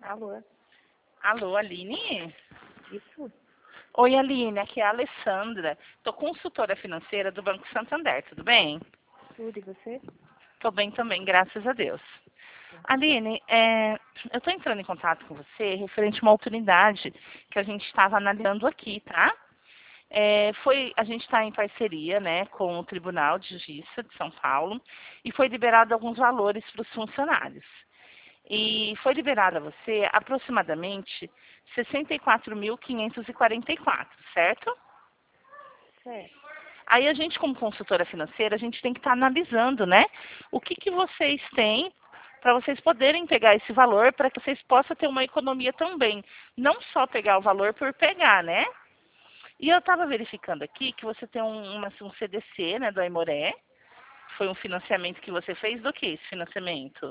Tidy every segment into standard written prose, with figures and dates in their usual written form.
Alô? Alô, Aline? Isso? Oi, Aline, aqui é a Alessandra. Tô consultora financeira do Banco Santander, tudo bem? Tudo, e você? Tô bem também, graças a Deus. Aline, eu tô entrando em contato com você referente a uma oportunidade que a gente estava analisando aqui, tá? A gente está em parceria, né, com o Tribunal de Justiça de São Paulo e foi liberado alguns valores para os funcionários. E foi liberado a você aproximadamente 64.544, certo? Certo. Aí a gente, como consultora financeira, a gente tem que estar analisando, né? O que vocês têm para vocês poderem pegar esse valor, para que vocês possam ter uma economia também. Não só pegar o valor por pegar, né? E eu estava verificando aqui que você tem um CDC, né, do Aimoré. Foi um financiamento que você fez. Do que esse financiamento?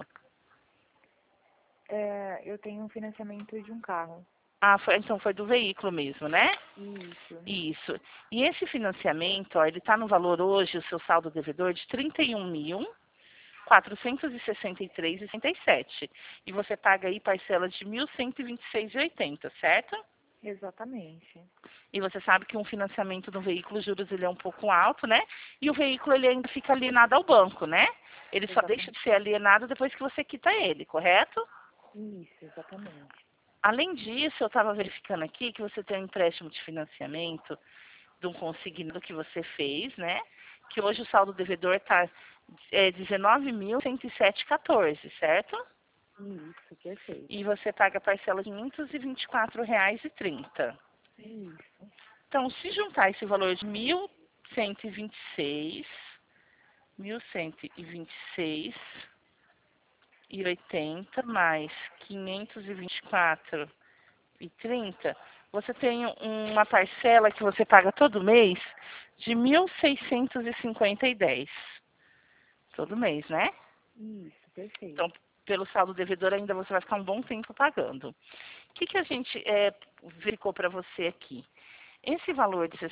Eu tenho um financiamento de um carro. Ah, então foi do veículo mesmo, né? Isso. Isso. E esse financiamento, ó, ele está no valor hoje, o seu saldo devedor, de 31.463,67. E você paga aí parcelas de 1.126,80, certo? Exatamente. E você sabe que um financiamento do veículo, os juros, ele é um pouco alto, né? E o veículo, ele ainda fica alienado ao banco, né? Ele só deixa de Exatamente. ser alienado depois que você quita ele, correto? Isso, exatamente. Além disso, eu estava verificando aqui que você tem um empréstimo de financiamento de um consignado que você fez, né? Que hoje o saldo devedor está 19.107,14, certo? Isso, perfeito. E você paga a parcela de R$ 524,30. Isso. Então, se juntar esse valor de 1.126 mais 524,30, você tem uma parcela que você paga todo mês de 1.650,10. Todo mês, né? Isso, perfeito. Então, pelo saldo devedor ainda você vai ficar um bom tempo pagando. O que a gente verificou para você aqui? Esse valor de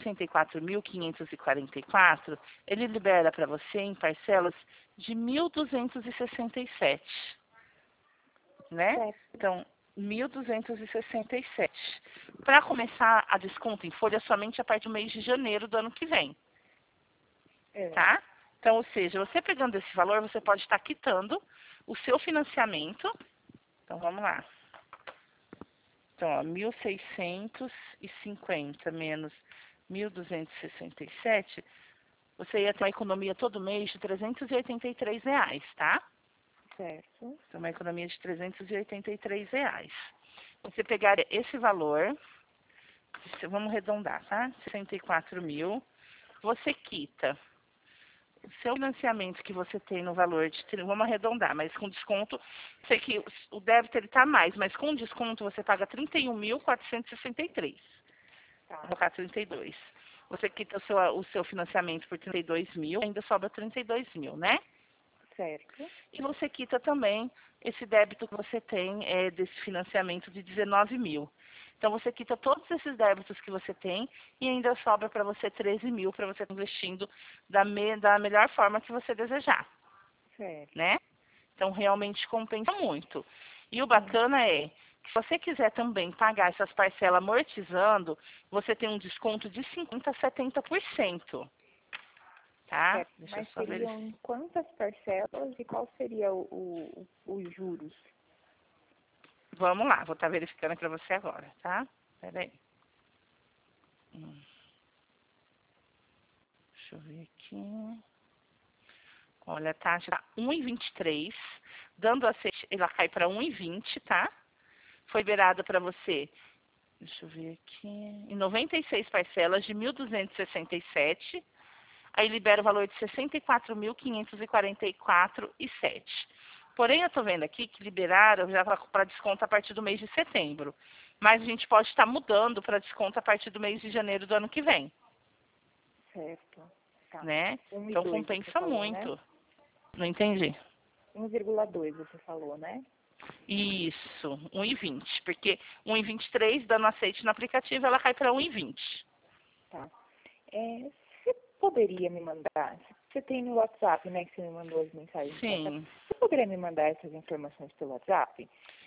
64.544, ele libera para você em parcelas de 1.267, né? Certo. Então, 1.267. Para começar a desconto em folha somente a partir do mês de janeiro do ano que vem, tá? Então, ou seja, você pegando esse valor, você pode estar quitando o seu financiamento. Então, vamos lá. Então, ó, 1.650 menos 1.267, você ia ter uma economia todo mês de R$ 383, tá? Certo. Então, uma economia de R$ 383. Você pegar esse valor, vamos arredondar, tá? 64 mil, você quita o seu financiamento que você tem no valor de, vamos arredondar, mas com desconto, sei que o débito ele tá mais, mas com desconto você paga 31.463. Tá. Vou colocar 32. Você quita o seu financiamento por 32 mil, ainda sobra 32 mil, né? Certo. E você quita também esse débito que você tem desse financiamento de 19 mil. Então você quita todos esses débitos que você tem e ainda sobra para você 13 mil para você estar investindo da melhor forma que você desejar, Certo. né? Então realmente compensa muito. E o Sim. bacana é que se você quiser também pagar essas parcelas amortizando, você tem um desconto de 50% a 70%. Tá? Certo. Deixa eu Mas só verificar. seriam quantas parcelas e qual seria os juros? Vamos lá, vou estar verificando para você agora, tá? Peraí. Deixa eu ver aqui. Olha, a taxa tá 1,23. Dando aceite, ela cai para 1,20, tá? Foi liberada para você, deixa eu ver aqui, em 96 parcelas de 1.267. Aí libera o valor de 64.544,07. Porém, eu estou vendo aqui que liberaram já para desconto a partir do mês de setembro. Mas a gente pode estar mudando para desconto a partir do mês de janeiro do ano que vem, Certo. Tá. né? 1 e Então 2 você compensa falou, né? muito. Não entendi. 1,2 você falou, né? Isso, 1,20. Porque 1,23 dando aceite no aplicativo, ela cai para 1,20. Tá. Você poderia me mandar, você tem no WhatsApp, né, que você me mandou as mensagens pra cá. Sim. Você poderia me mandar essas informações pelo WhatsApp?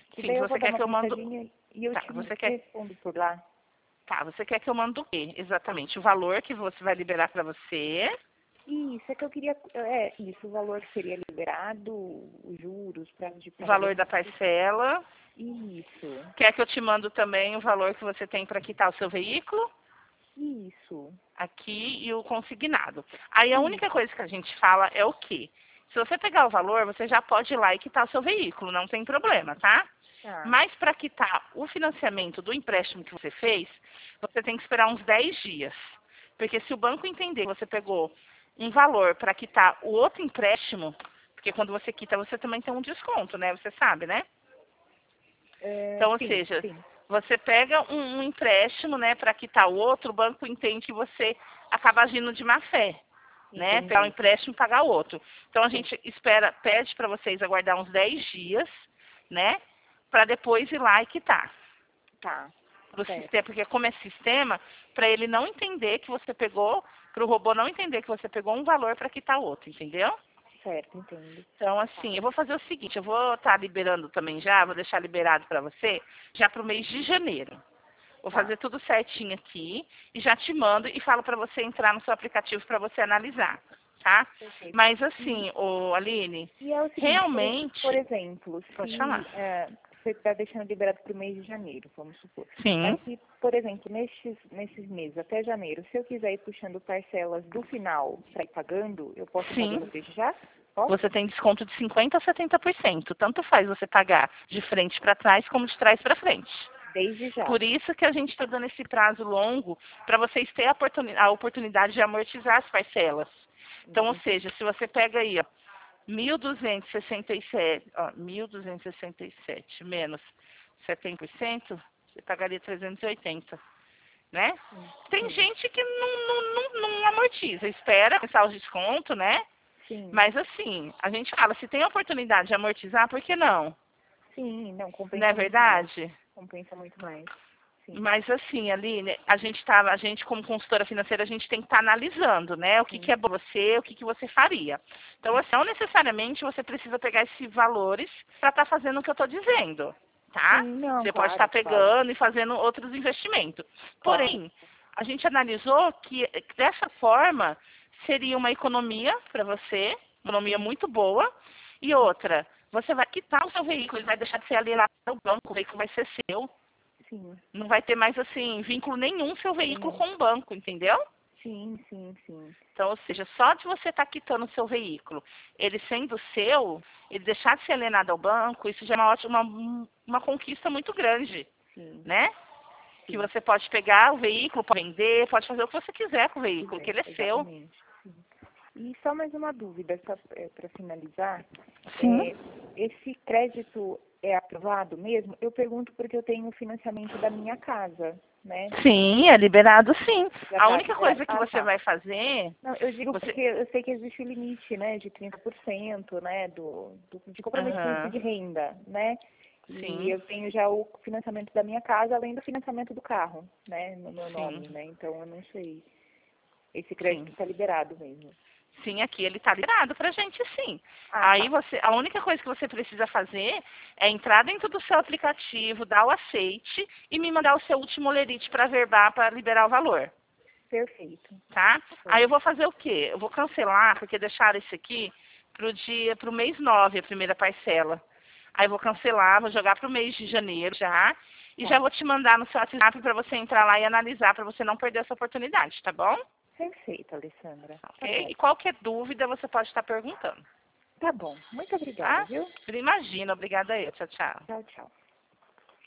Que Sim, daí eu você vou dar quer uma que eu mando... pensadinha e eu Tá, te você quer... respondo por lá. Tá, você quer que eu mando o quê? Exatamente, o valor que você vai liberar para você, Isso, é que eu queria. É, isso, o valor que seria liberado, os juros, prazo de o valor da pagamento. parcela. Isso, Quer que eu te mando também o valor que você tem para quitar o seu veículo? isso, Aqui e o consignado. Aí a única isso. coisa que a gente fala é o quê? Se você pegar o valor, você já pode ir lá e quitar o seu veículo, não tem problema, tá? Tá, Mas para quitar o financiamento do empréstimo que você fez, você tem que esperar uns 10 dias. Porque se o banco entender que você pegou um valor para quitar o outro empréstimo, porque quando você quita, você também tem um desconto, né? Você sabe, né? Então, ou sim, seja, sim. você pega um empréstimo, né, para quitar o outro, o banco entende que você acaba agindo de má fé, né? Pegar um Entendi. empréstimo e pagar o outro. Então a Sim, gente espera, pede para vocês aguardar uns 10 dias, né, para depois ir lá e quitar. tá, Pro certo, sistema, porque como é sistema, para ele não entender que você pegou, para o robô não entender que você pegou um valor para quitar outro, entendeu? certo, entendo. Então, assim, eu vou fazer o seguinte, eu vou estar liberando também já, vou deixar liberado para você, já para o mês de janeiro. Vou Tá, fazer tudo certinho aqui e já te mando e falo para você entrar no seu aplicativo para você analisar, tá? perfeito. Mas E, assim, Aline, e é o seguinte, por realmente, exemplo, pode falar. se você está deixando liberado para o mês de janeiro, vamos supor. Sim, Mas se, por exemplo, nesses meses, até janeiro, se eu quiser ir puxando parcelas do final para ir pagando, eu posso ir sim. pagando desde já? Posso? Você tem desconto de 50% a 70%. Tanto faz você pagar de frente para trás como de trás para frente. Desde já. Por isso que a gente está dando esse prazo longo para vocês terem a oportunidade de amortizar as parcelas. Então, ou Entendi. seja, se você pega aí, ó, 1.267, ó, 1.267 menos 70%, você pagaria 380, né? Sim, Tem sim, gente que não amortiza, espera pensar os descontos, né? sim, Mas assim, a gente fala, se tem a oportunidade de amortizar, por que não? sim, não, Não é compensa muito mais. verdade? Compensa muito mais. Sim, Mas assim, Aline, a gente como consultora financeira, a gente tem que estar analisando, né? O que, sim, que é bom você, o que, que você faria. Então, sim. assim, não necessariamente você precisa pegar esses valores para estar fazendo o que eu estou dizendo, tá? Sim, não, Você pode estar claro, claro, pegando e fazendo outros investimentos. claro. Porém, a gente analisou que dessa forma seria uma economia para você, economia Sim, muito boa, e outra, você vai quitar o seu veículo, ele vai deixar de ser alienado no banco, o veículo vai ser seu. sim, Não vai ter mais, assim, vínculo nenhum seu veículo nenhum. com o banco, entendeu? Sim, sim, sim, Então, ou seja, só de você estar quitando o seu veículo, ele sendo seu, ele deixar de ser alienado ao banco, isso já é uma conquista muito grande, sim, né? Que sim. você pode pegar o veículo, pode vender, pode fazer o que você quiser com o veículo, que Quiser, ele é seu. exatamente. Sim. E só mais uma dúvida, só para finalizar. Sim. É, esse crédito é aprovado mesmo? Eu pergunto porque eu tenho o financiamento da minha casa, né? Sim, é liberado sim. Já A está única liberado? coisa que Ah, você tá. vai fazer, Não, eu digo você... porque eu sei que existe o limite, né, de 30%, né, de comprometimento Aham, de renda, né? E sim, eu tenho já o financiamento da minha casa, além do financiamento do carro, né, no meu sim, nome, né? Então eu não sei. Esse sim. crédito está liberado mesmo. Sim, aqui ele está liberado pra gente, sim. Ah, Aí tá. você, a única coisa que você precisa fazer é entrar dentro do seu aplicativo, dar o aceite e me mandar o seu último lerite para verbar para liberar o valor, Perfeito. tá? Tá bom. Aí eu vou fazer o quê? Eu vou cancelar, porque deixaram esse aqui pro mês 9, a primeira parcela. Aí eu vou cancelar, vou jogar pro mês de janeiro já, e já Tá. vou te mandar no seu WhatsApp para você entrar lá e analisar, para você não perder essa oportunidade, tá bom? Perfeito, Alessandra. Tá Ok? bom. E qualquer dúvida você pode estar perguntando. Tá bom. Muito obrigada, Tá? viu? Imagina, obrigada eu. Tchau, tchau. Tchau, tchau.